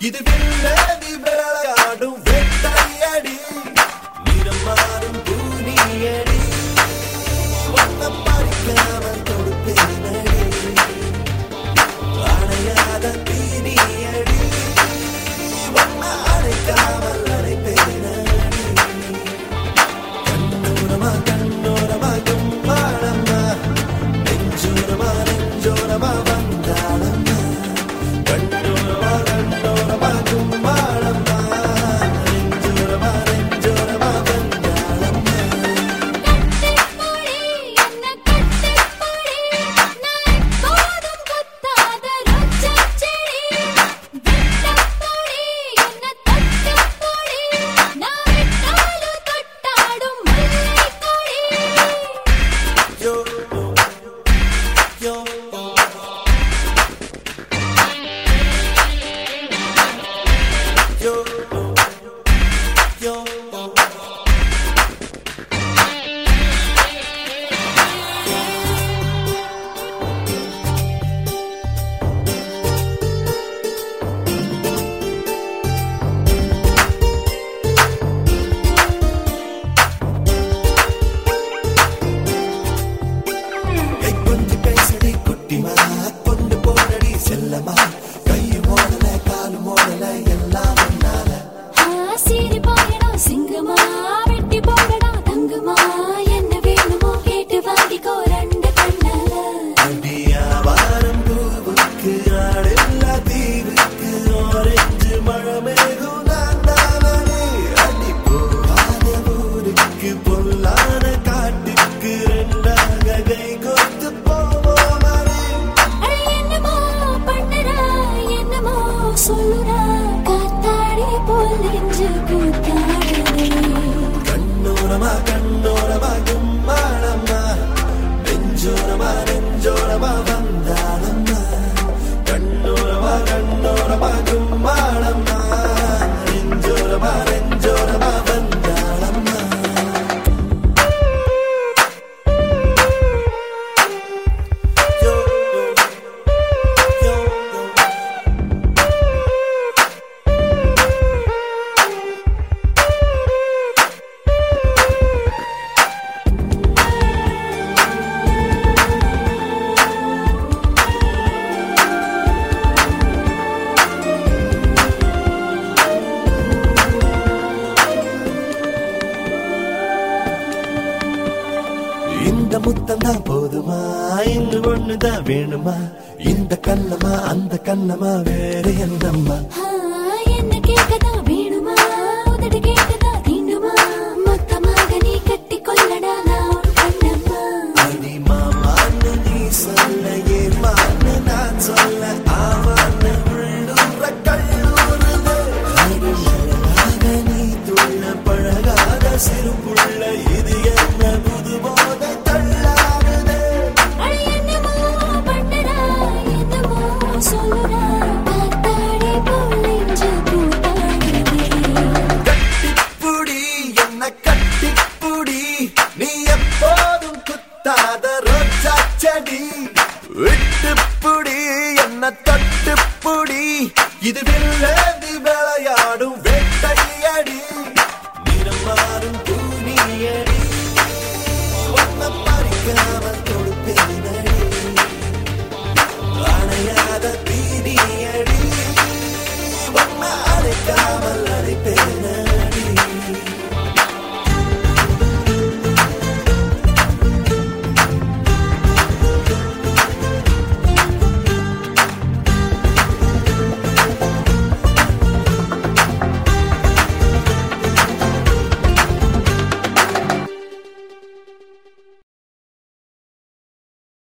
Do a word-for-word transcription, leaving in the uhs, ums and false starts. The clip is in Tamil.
இது வில்லடி விளையாடும் வெட்டையடி நிறம் மாறும் பூனியடி வண்ணம் பறிக்காமல் கொடுப்பேனடி அணையாத தீனியடி வண்ண அணைக்காமல் அணைப்பேனடி கண்ணோரமா கண்ணோரமா கும்பாளம்மா நெஞ்சோரமா நெஞ்சோரமா வந்தாளம்மா கண்ணோரமா கண்ணோரமா கும்பாளம்மா நெஞ்சோரமா நெஞ்சோரமா வந்தாளம்மா கண்ணோரமா கண்ணோரமா கும்பாளம்மா நெஞ்சோரமா நெஞ்சோரமா வந்தாளம்மா கண்ணோரமா கண்ணோரமா கும்பாளம்மா நெஞ்சோரமா நெஞ்சோரமா வந்தாளம்மா இந்த முத்தம்தான் போதுமா இன்று ஒண்ணுதான் வேணுமா இந்த கண்ணமா அந்த கண்ணமா வேற என்னம்மா என்ன கேட்கதான் வேணுமா உதடு கேட்கதா தீண்டுமா மொத்தமாக நீ கட்டி கொள்ளடா நான் ஒரு கண்ணம்மா அடி மாமான்னு நீ சொல்ல ஏமான்னு நான் சொல்ல ஆவான்னு உள்ளூர கல்லூருது அழகாக நீ துள்ள பழகாத சிறு புள்ள இது என்ன புது போதை தள்ளாடுது என்னமோ பண்ணடா என்னமோ சொல்லுடா பார்த்தாடி போலிஞ்சு கூட்டாடுது கட்டிப்புடி என்ன கட்டிப்புடி நீ எப்போதும் குத்தாத ரோஜா செடி விட்டுப்புடி என்ன தொட்டுப்புடி இது வில்லே